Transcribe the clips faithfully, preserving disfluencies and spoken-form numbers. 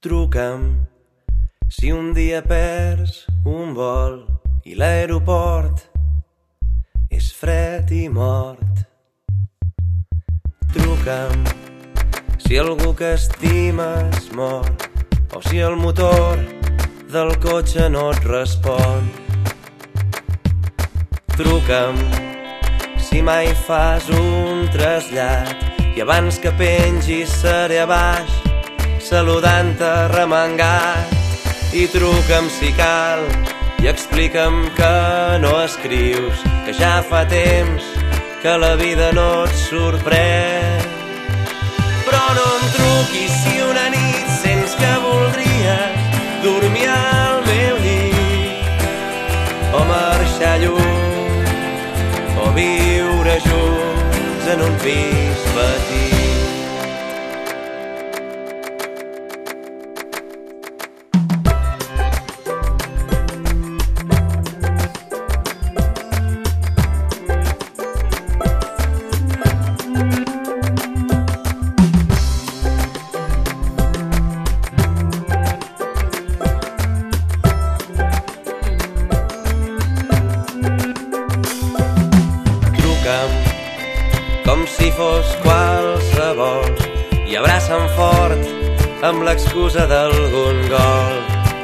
Truca'm si un dia perds un vol i l'aeroport és fred i mort. Truca'm si algú que estimes mor o si el motor del cotxe no et respon. Truca'm si mai fas un trasllat i abans que pengis seré a baix saludant-te remengat. I truca'm si cal i explica'm que no escrius, que ja fa temps que la vida no et sorprèn. Però no em truquis si una nit sents que voldries dormir al meu llit o marxar lluny o viure junts en un pis petit. Com si fos qualsevol i abraça'm fort amb l'excusa d'algun gol.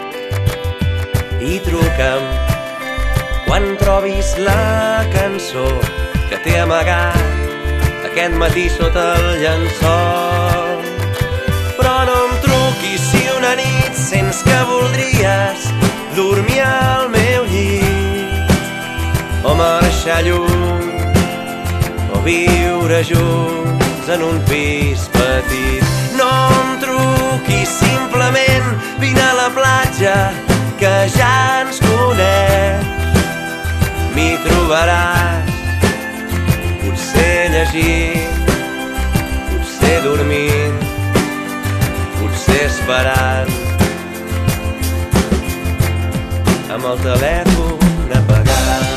I truca'm quan trobis la cançó que t'he amagat aquest matí sota el llençol. Però no em truquis si una nit sents que voldries dormir al meu llit o marxar lluny o viure junts en un pis petit. No em truquis, simplement vine a la platja que ja ens coneix. M'hi trobaràs, potser llegint, potser dormint, potser esperant, amb el telèfon apagat.